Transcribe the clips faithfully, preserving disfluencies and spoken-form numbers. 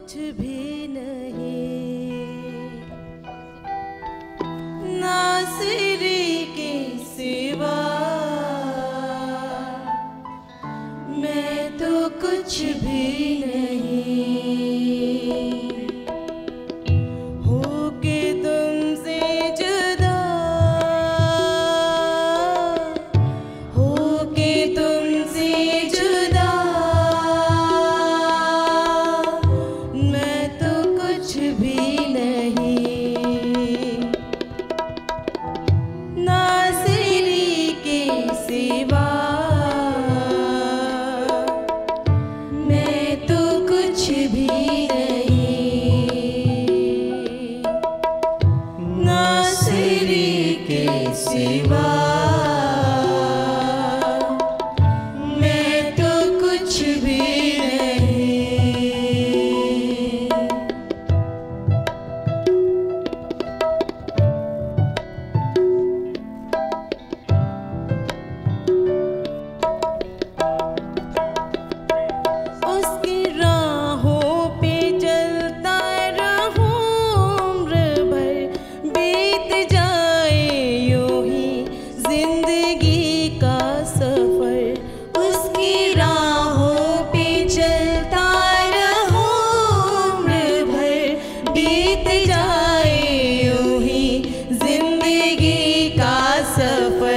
कुछ भी नहीं, नासिरी के सिवा मैं तो कुछ भी नहीं। होके तुमसे जुदा, होके तुमसे जुदा मैं तो कुछ भी नहीं, नासिरी के सिवा मैं तो कुछ भी नहीं, नासिरी के सिवा मैं तो कुछ भी नहीं। उसकी राहों पे चलता रहूं उम्र भर, बीत जाए यूं ही जिंदगी का सफर। उसकी राहों पे चलता रहूं उम्र भर, बीत जाए यूं ही जिंदगी का सफर।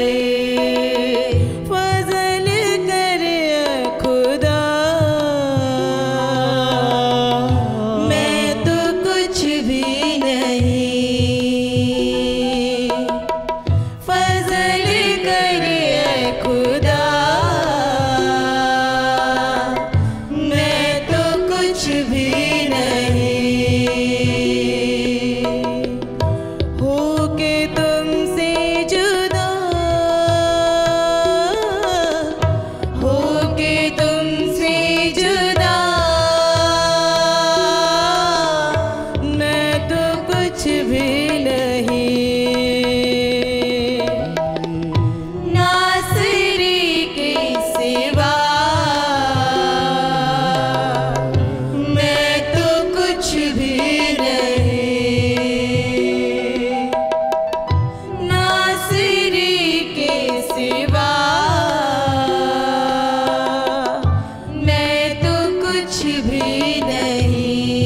फजल कर खुदा मैं तो कुछ भी नहीं, फजल कर खुदा मैं तो कुछ भी नहीं। होके तुमसे जुदा, होके तुमसे जुदा मैं तो कुछ भी नहीं, नासिरी के सिवा मैं तो कुछ भी नहीं, नासिरी के सिवा मैं तो कुछ भी नहीं।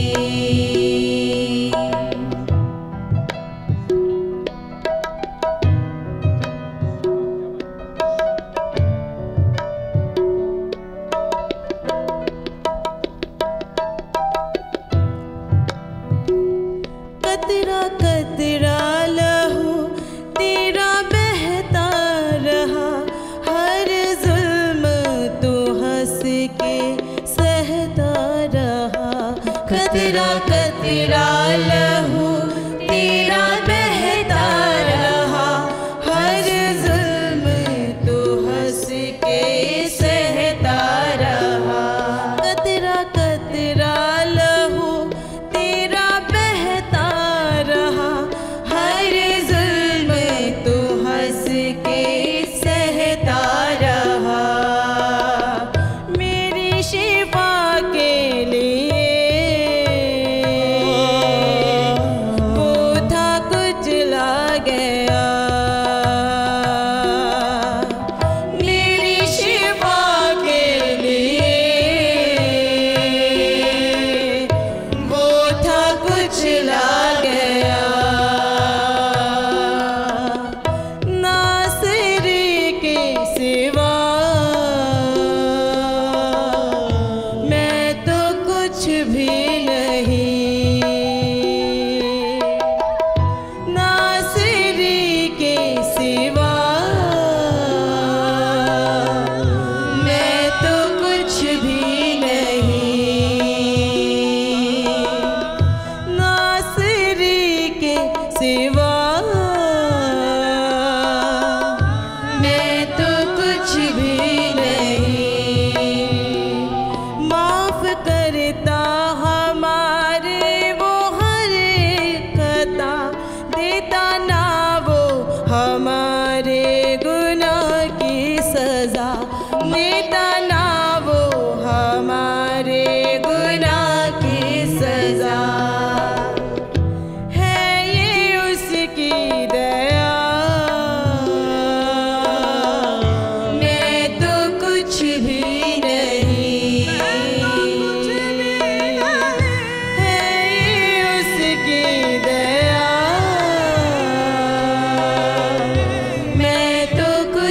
कतरा कतरा लहू तेरा बहता रहा, हर जुल्म तो हंस के सहता रहा। कतरा कतरा लहू तेरा बहता रहा, हर जुल्म तो हंस के सहता रहा। कतरा कतरा लहू तेरा बहता रहा, हर जुल्म तो हंस के सहता रहा। मेरी शिफा के लिए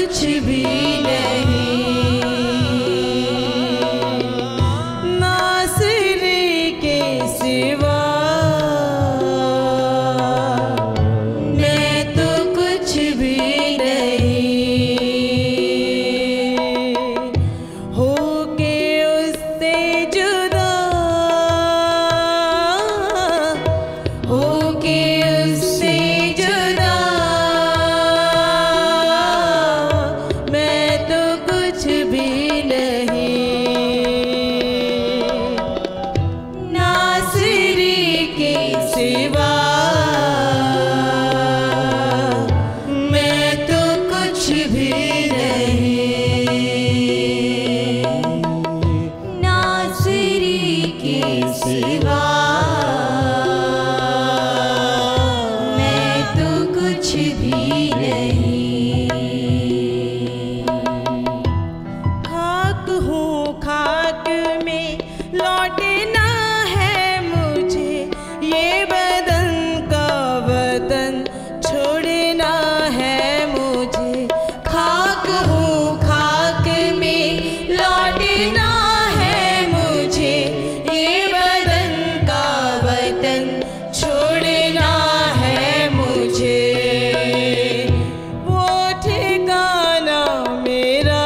कुछ भी नहीं। नासिरी के सिवा मैं तो कुछ भी नहीं। होके उससे जुदा, होके उससे जुदा मैं तो कुछ भी नहीं। नासिरी के सिवा मैं तो कुछ भी नहीं। नासिरी के सिवा मैं तो कुछ भी नहीं। खाक हूँ खाक में लौटना है मुझे, ये बदन का वतन छोड़ना है मुझे। खाक हूँ खाक में लौटना है मुझे, ये बदन का वतन छोड़ना है मुझे। वो ठिकाना मेरा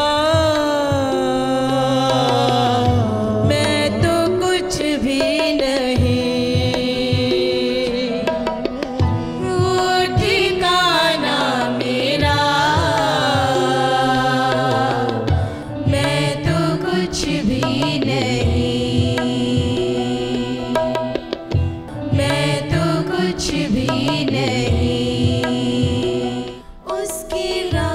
मैं तो कुछ भी नहीं। वो ठिकाना मेरा मैं तो कुछ भी नहीं। मैं तो कुछ भी नहीं। उसकी राह